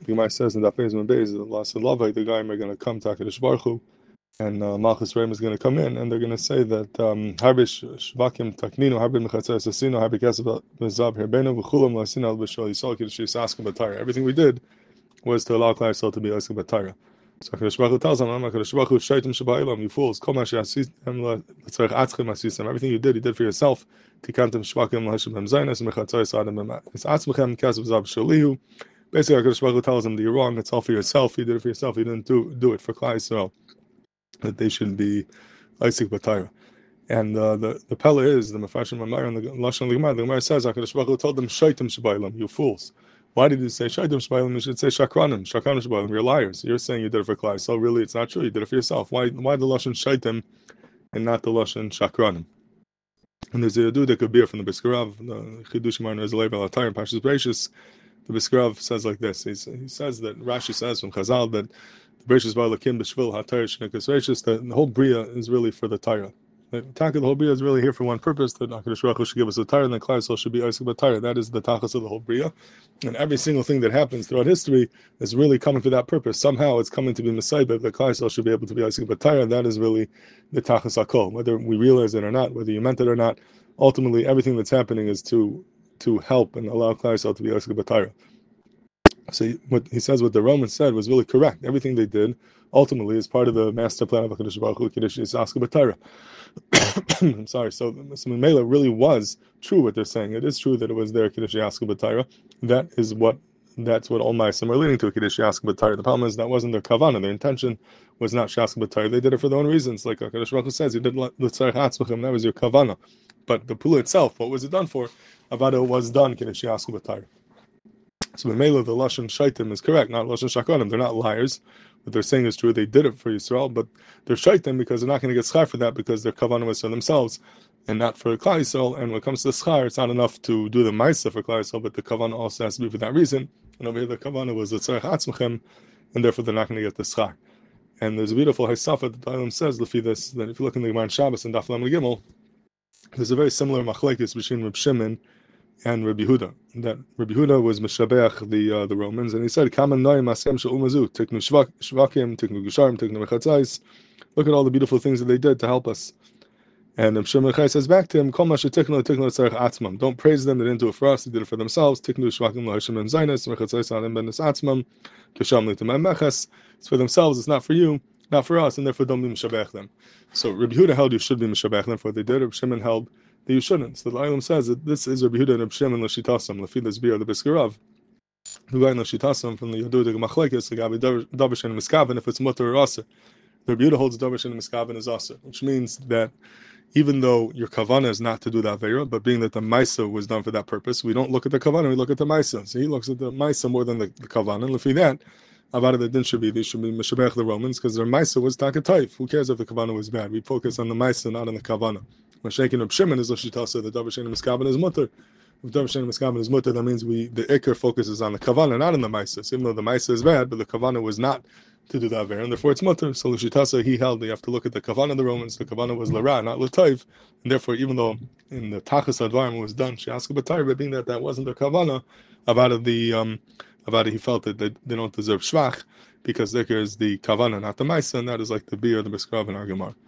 The Gemara says in Daf Beis Beis, the Las Lavai, the guy are going to come to HaKadosh Baruch Hu, and Malchus Reim is going to come in, and they're going to say that Harbish Shvakim Taknino, Harbi Mechatzah Asino, Harbi Kesef Mezab Herbenu, V'chulam Lasina Al-Bishol Yisrael Kiddush Yisaskim B'Torah. Everything we did was to allow Klal Yisrael to be Yisaskim B'Torah. So HaKadosh Baruch Hu tells them, HaKadosh Baruch Hu Shaitim Shaba'ilam, you fools, Kol Ma She'asistem L'tzarech Atzchem Asistem. Everything you did for yourself. Tikantem Shvakim L'Hashem B'Mzaynes, Mechatzah Yisadem It's Atzmechem Kesef Zav Sholihu. Basically, HaKadosh Baruch Hu tells them that you're wrong, it's all for yourself, you did it for yourself, you didn't do it for Klal Yisrael, that they should be Isaac B'Torah. And the Pella is, the Mefashim Mamar and the Lashon L'Gemara, the Gemara says, HaKadosh Baruch Hu told them, Shaitim Shabaylam, you fools. Why did he say Shaitim Shabaylam? You should say Shakranim Shabaylam, you're liars. You're saying you did it for Klal Yisrael, really it's not true, you did it for yourself. Why the Lashon Shaitim and not the Lashon Shakranim? And there's a Yadu that could be from the Biskarav, the Chidush Marner is a label at Tyre, Pashas Bereishis. The Biskarav says like this. He says that Rashi says from Chazal that the Bereishis Ba'alakim B'Shvil HaTayr Shnekas Reishis, that the whole Bria is really for the Torah. The whole Bria is really here for one purpose, that HaKadosh Baruch Hu should give us a Torah, and then Klal Yisrael should be Isaac B'Torah. That is the Tachas of the whole Bria. And every single thing that happens throughout history is really coming for that purpose. Somehow it's coming to be Messiah, but the Klal Yisrael should be able to be Isaac B'Torah. That is really the Tachas HaKol. Whether we realize it or not, whether you meant it or not, ultimately everything that's happening is to help and allow Klal Yisrael to be Isaac B'Torah. So what he says, what the Romans said was really correct. Everything they did ultimately is part of the master plan of HaKadosh Baruch Hu, Kiddush Yisaskim B'Torah. I'm sorry. So Mela really was true what they're saying. It is true that it was their Kiddush Yisaskim B'Torah. That's what all Ma'asim are leading to, Kiddush Yisaskim B'Torah. The problem is that wasn't their kavanah. Their intention was not Yisaskim B'Torah. They did it for their own reasons. Like HaKadosh Baruch Hu says, you did l'tzarech atzmechem. That was your kavanah. But the pula itself, what was it done for? Avada was done Kiddush Yisaskim B'Torah. So Mela, the Lashon Shaitim is correct, not Lashon Shakranim. They're not liars. What they're saying is true. They did it for Yisrael, but they're Shaitim because they're not going to get schar for that because their kavanah was for themselves and not for Klal Yisrael. And when it comes to the schar, it's not enough to do the ma'aseh for Klal Yisrael, but the kavanah also has to be for that reason. And over here, the kavanah was the tzarech atzmechem, and therefore they're not going to get the schar. And there's a beautiful Haisafa that the Talmud says, Lefi this, that if you look in the Gemara Shabbos and Daf Lamed Gimel, there's a very similar machlekes between Reb Shimon and Rabbi Yehuda. That Rabbi Yehuda was Meshabeach the Romans, and he said, "Kaman noim asem she'umazu tiknu shvakim, tiknu gesharim, tiknu mechatzais." Look at all the beautiful things that they did to help us. And Rabbi Shimon Chai says back to him, "Kol ma shetiknu tzarech atzmam." Don't praise them; they didn't do it for us; they did it for themselves. Tiknu shvakim l'Hashem ben zaynes, mechatzais adam ben atzmam, kesham l'tamem mechas. It's for themselves; it's not for you, not for us, and therefore don't be Meshabeach them. So Rabbi Yehuda held you should be Meshabeach them for what they did. Rabbi Shimon held that you shouldn't. So the Eilam says that this is Rabbi Yehuda and Rabbi Shimon l'shitasam, l'filas biyah the Biskarav. The guy in l'shitasam from the Yadudik Machlekes, the Gabi Davish and Miskaven, if it's mutter or aser. The Rabbi Yehuda holds Davish and Miskaven is aser, which means that even though your kavanah is not to do the avera, but being that the maisa was done for that purpose, we don't look at the kavanah, we look at the maisa. So he looks at the maisa more than the kavanah. And lefi that, about it, they should be Meshabeach the Romans, because their maisa was takatayif. Who cares if the kavanah was bad? We focus on the maisa, not on the kavanah. Mashiach Reb Shimon is Lashitasa, the Davar Shein Miskaben is mutter. If Davar Shein Miskaben is mutter, that means the ikar focuses on the kavanah, not on the maisa. So even though the maisa is bad, but the kavanah was not to do the aver, and therefore it's mutter. So Lashitasa, he held, you have to look at the kavanah of the Romans. The kavanah was lara, not l'tayv, and therefore even though in the tachas advarim was done, she asked about Torah, but being that wasn't the kavanah, about it, he felt that they don't deserve shvach because there is the kavanah, not the maisa, and that is like the beer, the Biskarav, and our Gemara.